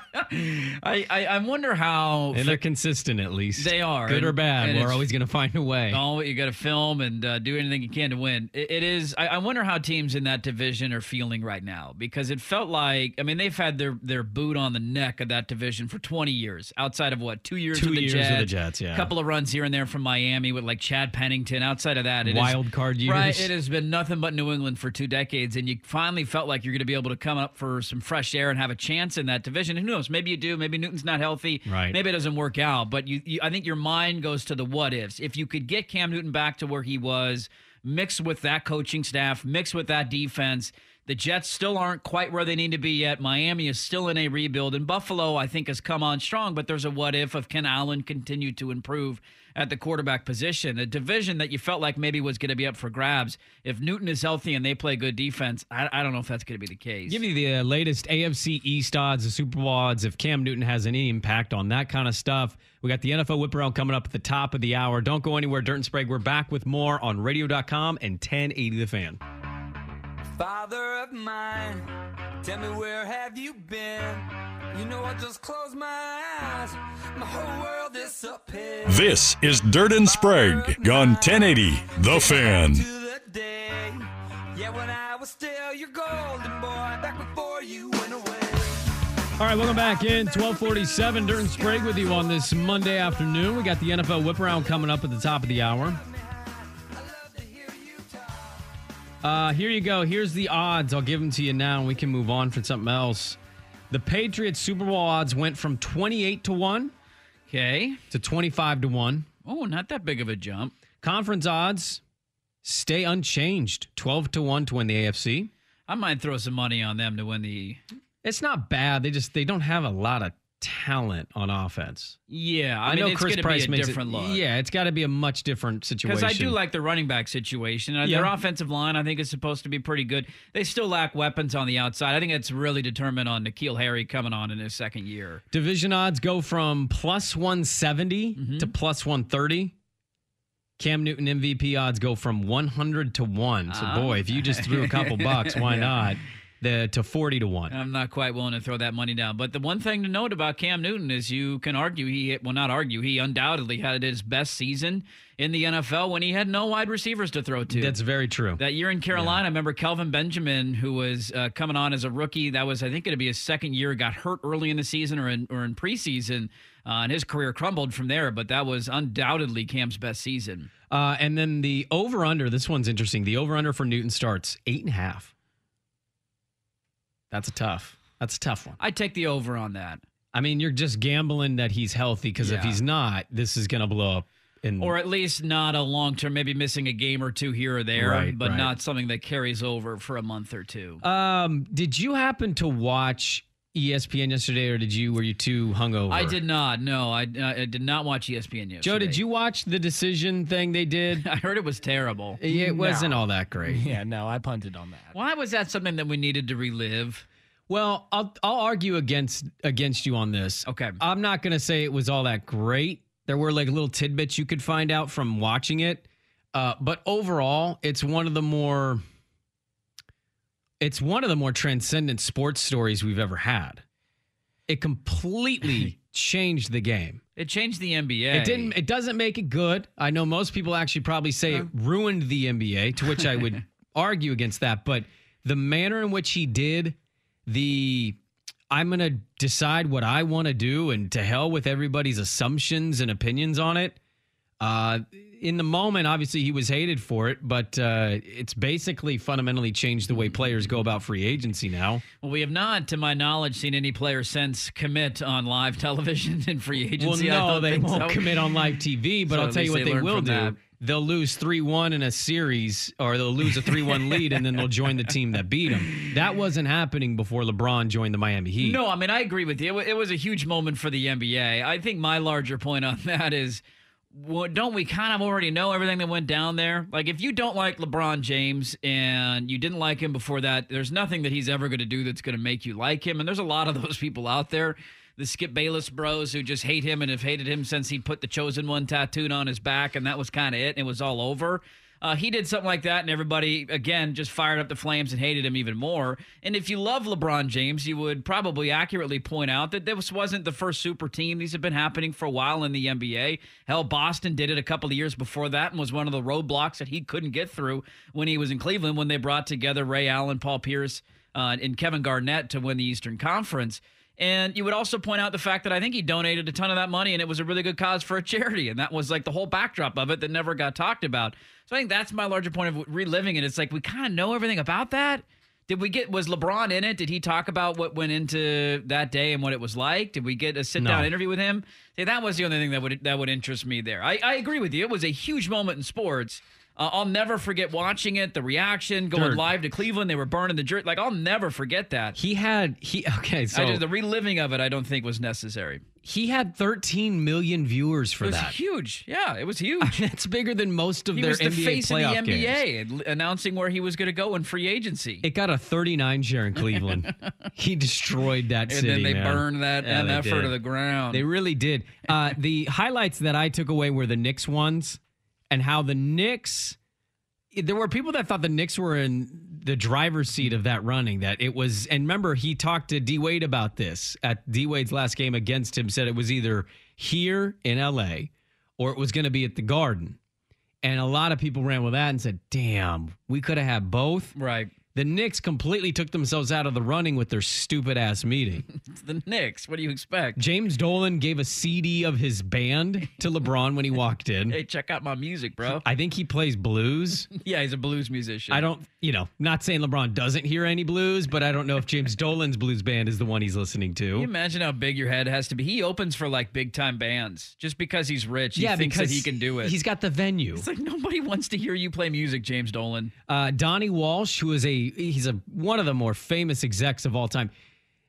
I, I I wonder how and they're consistent, at least they are, good and, or bad. We're it's, always going to find a way. Oh, you got to film and uh, do anything you can to win. It, it is. I, I wonder how teams in that division are feeling right now because it felt like I mean they've had their their boot on the neck of that division for twenty years. Outside of what two years two with the years Jets, with the Jets, yeah, a couple of runs here and there from Miami with like Chad Pennington. Outside of that, it wild is, card years. Right, it has been nothing but New England for two decades, and you finally felt like you're going to be able to come up for some fresh air and have a chance in that division. And who knows? Maybe you do. Maybe Newton's not healthy. Right. Maybe it doesn't work out. But you, you, I think your mind goes to the what ifs. If you could get Cam Newton back to where he was, mixed with that coaching staff, mixed with that defense, the Jets still aren't quite where they need to be yet. Miami is still in a rebuild. And Buffalo, I think, has come on strong. But there's a what if of can Allen continue to improve at the quarterback position. A division that you felt like maybe was going to be up for grabs. If Newton is healthy and they play good defense, I, I don't know if that's going to be the case. Give you the uh, latest A F C East odds, the Super Bowl odds, if Cam Newton has any impact on that kind of stuff. We got the N F L Whip Around coming up at the top of the hour. Don't go anywhere, Dirt and Sprague. We're back with more on radio dot com and ten eighty The Fan. Father of mine, tell me where have you been? You know I just close my eyes, my whole world is up here. This is Dirt and Sprague on ten eighty The Fan. Yeah, when I was still your golden boy, back before you went away. All right, welcome back in. twelve forty-seven, Dirt and Sprague with you on this Monday afternoon. We got the N F L Whip Around coming up at the top of the hour. Uh, here you go. Here's the odds. I'll give them to you now, and we can move on for something else. The Patriots Super Bowl odds went from twenty-eight to one okay, to twenty-five to one. Oh, not that big of a jump. Conference odds stay unchanged, twelve to one to win the A F C. I might throw some money on them to win the... It's not bad. They just they don't have a lot of talent on offense. Yeah, I, I mean, know it's Chris gonna Price be a makes different it, look. Yeah, it's got to be a much different situation. Because I do like the running back situation. Uh, Yeah. Their offensive line, I think, is supposed to be pretty good. They still lack weapons on the outside. I think it's really determined on N'Keal Harry coming on in his second year. Division odds go from plus one seventy Mm-hmm. to plus one thirty. Cam Newton M V P odds go from one hundred to one. So, Ah. boy, if you just threw a couple bucks, why Yeah. not? The, to forty to one. I'm not quite willing to throw that money down. But the one thing to note about Cam Newton is you can argue he, well, not argue, he undoubtedly had his best season in the N F L when he had no wide receivers to throw to. That's very true. That year in Carolina, I remember Kelvin Benjamin, who was uh, coming on as a rookie. That was, I think, going to be his second year. Got hurt early in the season or in, or in preseason, uh, and his career crumbled from there. But that was undoubtedly Cam's best season. Uh, and then the over-under, this one's interesting. The over-under for Newton starts eight and a half. That's a tough. That's a tough one. I'd take the over on that. I mean, you're just gambling that he's healthy because Yeah. if he's not, this is going to blow up In, or at least not a long term, maybe missing a game or two here or there, Right, but right. not something that carries over for a month or two. Um, did you happen to watch E S P N yesterday, or did you were you too hungover? I did not. No, I, I did not watch E S P N yesterday. Joe, did you watch the decision thing they did? I heard it was terrible. It wasn't No. all that great. Yeah, no, I punted on that. Why was that something that we needed to relive? Well, I'll I'll argue against against you on this. Okay. I'm not going to say it was all that great. There were like little tidbits you could find out from watching it. Uh, but overall, it's one of the more it's one of the more transcendent sports stories we've ever had. It completely changed the game. It changed the N B A. It didn't. It doesn't make it good. I know most people actually probably say it ruined the N B A, to which I would argue against that. But the manner in which he did the, I'm going to decide what I want to do, and to hell with everybody's assumptions and opinions on it. Uh, in the moment, obviously he was hated for it, but uh, it's basically fundamentally changed the way players go about free agency now. Well, we have not, to my knowledge, seen any player since commit on live television in free agency. Well, I no, don't they think won't so. commit on live T V, but So I'll at tell you least what they they learned will from do. that. They'll lose three one in a series, or they'll lose a three one lead, and then they'll join the team that beat them. That wasn't happening before LeBron joined the Miami Heat. No, I mean, I agree with you. It wa- It was a huge moment for the N B A. I think my larger point on that is, well, don't we kind of already know everything that went down there? Like, if you don't like LeBron James and you didn't like him before that, there's nothing that he's ever going to do that's going to make you like him. And there's a lot of those people out there, the Skip Bayless bros, who just hate him and have hated him since he put the Chosen One tattooed on his back, and that was kind of it. And it was all over. Uh, he did something like that, and everybody, again, just fired up the flames and hated him even more. And if you love LeBron James, you would probably accurately point out that this wasn't the first super team. These have been happening for a while in the N B A. Hell, Boston did it a couple of years before that and was one of the roadblocks that he couldn't get through when he was in Cleveland, when they brought together Ray Allen, Paul Pierce, uh, and Kevin Garnett to win the Eastern Conference. And you would also point out the fact that I think he donated a ton of that money, and it was a really good cause for a charity. And that was like the whole backdrop of it that never got talked about. So I think that's my larger point of reliving it. It's like, we kind of know everything about that. Did we get, was LeBron in it? Did he talk about what went into that day and what it was like? Did we get a sit down No. interview with him? See, that was the only thing that would, that would interest me there. I, I agree with you. It was a huge moment in sports. Uh, I'll never forget watching it, the reaction, going Dirt. live to Cleveland. They were burning the jersey. Like, I'll never forget that. He had he okay, so I just, the reliving of it, I don't think was necessary. he had thirteen million viewers for It was that. huge. Yeah, it was huge. That's bigger than most of He their was the N B A face of the playoff N B A, games. and announcing where he was going to go in free agency. It got a thirty-nine share in Cleveland. He destroyed that And city. then they man. burned that Yeah, M they F did. to the ground. They really did. Uh, the highlights that I took away were the Knicks ones, and how the Knicks. There were people that thought the Knicks were in the driver's seat of that running. That it was, and remember, he talked to D Wade about this at D Wade's last game against him. Said it was either here in L A or it was going to be at the Garden. And a lot of people ran with that and said, "Damn, we could have had both." Right. The Knicks completely took themselves out of the running with their stupid ass meeting. It's the Knicks. What do you expect? James Dolan gave a C D of his band to LeBron when he walked in. Hey, check out my music, bro. I think he plays blues. Yeah, he's a blues musician. I don't, you know, not saying LeBron doesn't hear any blues, but I don't know if James Dolan's blues band is the one he's listening Can you to. imagine how big your head has to be? He opens for like big time bands just because he's rich. He yeah, thinks because that he can do it. He's got the venue. It's like nobody wants to hear you play music, James Dolan. Uh, Donnie Walsh, who is a he's a one of the more famous execs of all time.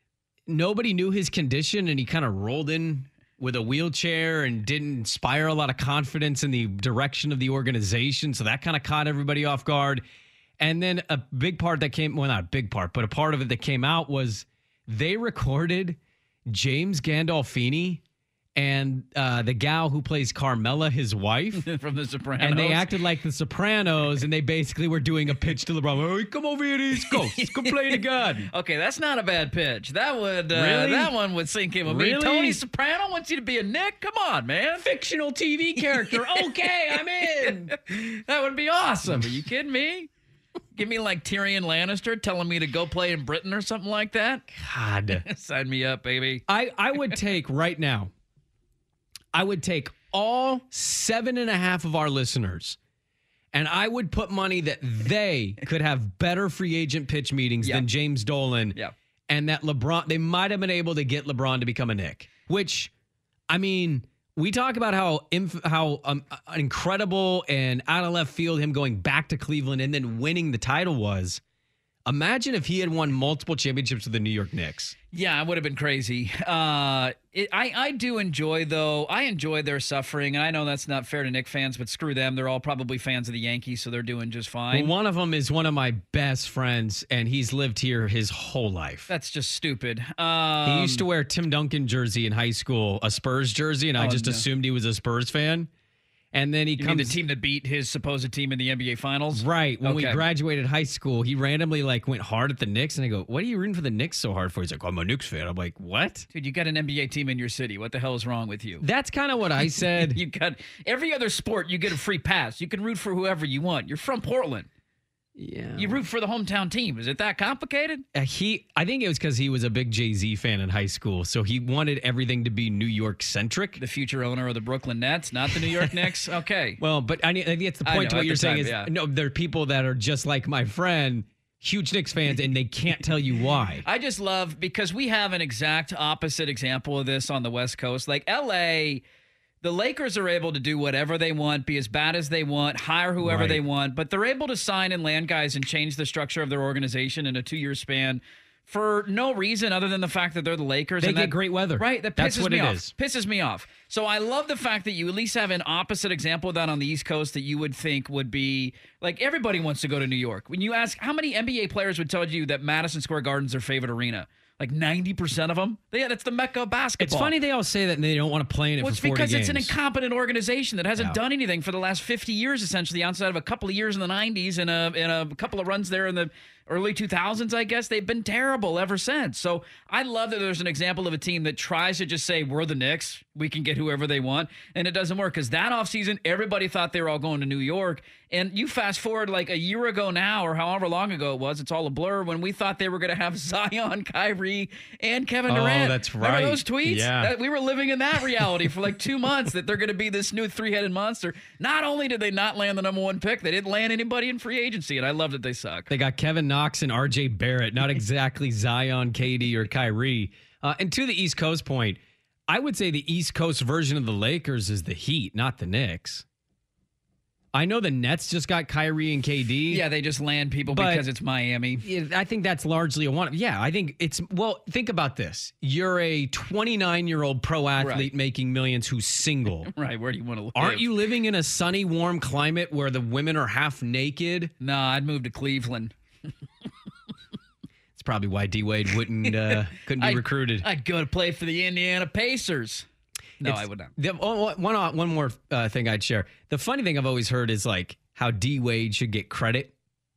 Nobody knew his condition, and he kind of rolled in with a wheelchair and didn't inspire a lot of confidence in the direction of the organization. So that kind of caught everybody off guard. And then a big part that came, well, not a big part, but a part of it that came out was they recorded James Gandolfini and uh, the gal who plays Carmela, his wife. From The Sopranos. And they acted like the Sopranos, and they basically were doing a pitch to LeBron. Oh, come over here to the East Coast. Come play the God. Okay, that's not a bad pitch. That would uh, Really? that one would sink in with me. Really? Tony Soprano wants you to be a Nick. Come on, man. Fictional T V character. Okay, I'm in. That would be awesome. Are you kidding me? Give me like Tyrion Lannister telling me to go play in Britain or something like that. God. Sign me up, baby. I, I would take right now, I would take all seven and a half of our listeners, and I would put money that they could have better free agent pitch meetings Yep. than James Dolan. Yeah. And that LeBron, they might have been able to get LeBron to become a Knick, which, I mean, We talk about how inf- how um, incredible and out of left field him going back to Cleveland and then winning the title was. Imagine if he had won multiple championships with the New York Knicks. Yeah, it would have been crazy. Uh, it, I, I do enjoy, though, I enjoy their suffering, and I know that's not fair to Knicks fans, but screw them. They're all probably fans of the Yankees, so they're doing just fine. Well, one of them is one of my best friends, and he's lived here his whole life. That's just stupid. Um, he used to wear Tim Duncan jersey in high school, a Spurs jersey, and I Oh, just no. assumed he was a Spurs fan. And then he You comes mean the team that beat his supposed team in the N B A Finals? right when we Okay. graduated high school. He randomly like went hard at the Knicks, and I go, "What are you rooting for the Knicks so hard for?" He's like, "I'm a Knicks fan." I'm like, "What?" Dude, you got an N B A team in your city. What the hell is wrong with you? That's kind of what I said. You got every other sport, you get a free pass. You can root for whoever you want. You're from Portland. Yeah. You root for the hometown team. Is it that complicated? Uh, he, I think it was because he was a big Jay-Z fan in high school, so he wanted everything to be New York centric. The future owner of the Brooklyn Nets, not the New York Knicks. Okay. Well, but I, I think it's the I point know, to at what you're the saying time, is yeah. no, there are people that are just like my friend, huge Knicks fans, and they can't tell you why. I just love because we have an exact opposite example of this on the West Coast. Like L A, the Lakers are able to do whatever they want, be as bad as they want, hire whoever Right. they want, but they're able to sign and land guys and change the structure of their organization in a two-year span for no reason other than the fact that they're the Lakers. They and get that, great weather. Right, that pisses That's what me it off. is. Pisses me off. So I love the fact that you at least have an opposite example of that on the East Coast that you would think would be like everybody wants to go to New York. When you ask how many N B A players would tell you that Madison Square Garden's their favorite arena, like ninety percent of them. Yeah, that's the mecca of basketball. It's funny they all say that and they don't want to play in it Well, for it's forty because games. it's an incompetent organization that hasn't Yeah. done anything for the last fifty years, essentially, outside of a couple of years in the nineties and a, and a couple of runs there in the early two thousands, I guess. They've been terrible ever since. So I love that there's an example of a team that tries to just say, we're the Knicks. We can get whoever they want. And it doesn't work because that offseason, everybody thought they were all going to New York. And you fast forward like a year ago now or however long ago it was, it's all a blur, when we thought they were going to have Zion, Kyrie, and Kevin Oh, Durant. that's Remember right. those tweets? Yeah. That- we were living in that reality for like two months that they're going to be this new three-headed monster. Not only did they not land the number one pick, they didn't land anybody in free agency, and I love that they suck. They got Kevin Knox and R J Barrett, not exactly Zion, K D, or Kyrie. Uh, and to the East Coast point, I would say the East Coast version of the Lakers is the Heat, not the Knicks. I know the Nets just got Kyrie and K D. Yeah, they just land people But- because it's Miami. Yeah, I think that's largely a one. Yeah, I think it's, well, think about this. You're a twenty-nine-year-old pro athlete Right. making millions who's single. Right, where do you want to live? Aren't you living in a sunny, warm climate where the women are half naked? Nah, I'd move to Cleveland. It's probably why D Wade wouldn't uh, couldn't be I'd- recruited. I'd go to play for the Indiana Pacers. No, It's- I would not. The, oh, one, one more uh, thing I'd share. The funny thing I've always heard is like how D Wade should get credit.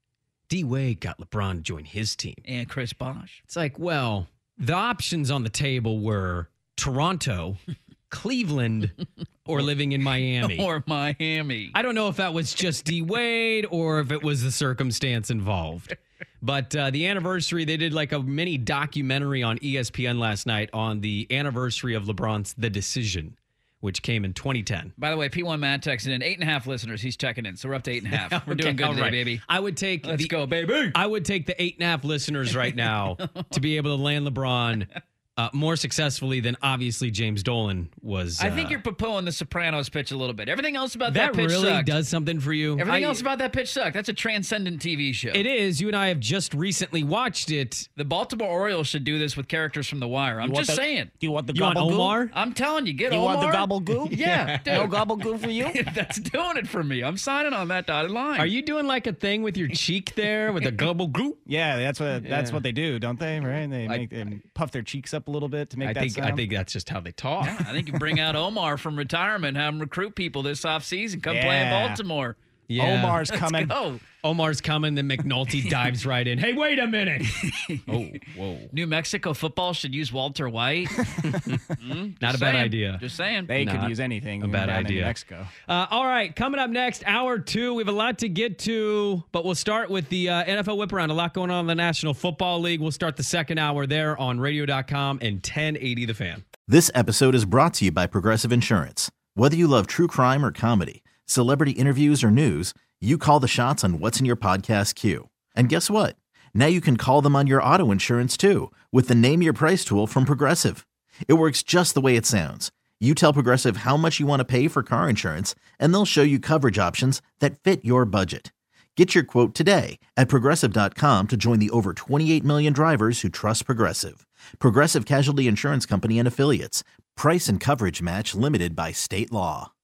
D Wade got LeBron to join his team. And Chris Bosh. It's like, well, the options on the table were Toronto, Cleveland, or living in Miami. Or Miami. I don't know if that was just D Wade or if it was the circumstance involved. But uh, the anniversary, they did like a mini documentary on E S P N last night on the anniversary of LeBron's The Decision, which came in twenty ten. By the way, P one Matt texted in eight and a half listeners. He's checking in, so we're up to eight and a half. We're doing Okay, good all today, right. baby. I would take Let's the, go, baby. I would take the eight and a half listeners right now to be able to land LeBron uh, more successfully than obviously James Dolan was. I think uh, you're poo-pooing the Sopranos pitch a little bit. Everything else about that, that pitch really sucked. does something for you. Everything I- else about that pitch sucked. That's a transcendent T V show. It is. You and I have just recently watched it. The Baltimore Orioles should do this with characters from The Wire. I'm You want just the- saying. Do you want the You want gobble Omar? I'm telling you, get You Omar. want the gobble goo? Yeah, dude. No gobble goo for you? That's doing it for me. I'm signing on that dotted line. Are you doing like a thing with your cheek there with a gobble goo? Yeah, that's what that's Yeah. what they do, don't they? Right? They I- make them puff their cheeks up a little bit to make I that think sound. I think that's just how they talk. Yeah, I think you bring out Omar from retirement, have him recruit people this offseason. Come play in Yeah. Baltimore. Yeah. Omar's Let's coming. go. Omar's coming, then McNulty dives right in. Hey, wait a minute. Oh, whoa. New Mexico football should use Walter White. Mm, Not a just bad saying. idea. Just saying. They Not could use anything. a bad down in idea. New Mexico. Uh, all right, coming up next, hour two. We have a lot to get to, but we'll start with the uh, N F L whip around. A lot going on in the National Football League. We'll start the second hour there on radio dot com and ten eighty The Fan. This episode is brought to you by Progressive Insurance. Whether you love true crime or comedy, celebrity interviews or news, you call the shots on what's in your podcast queue. And guess what? Now you can call them on your auto insurance too with the Name Your Price tool from Progressive. It works just the way it sounds. You tell Progressive how much you want to pay for car insurance, and they'll show you coverage options that fit your budget. Get your quote today at Progressive dot com to join the over twenty-eight million drivers who trust Progressive. Progressive Casualty Insurance Company and Affiliates. Price and coverage match limited by state law.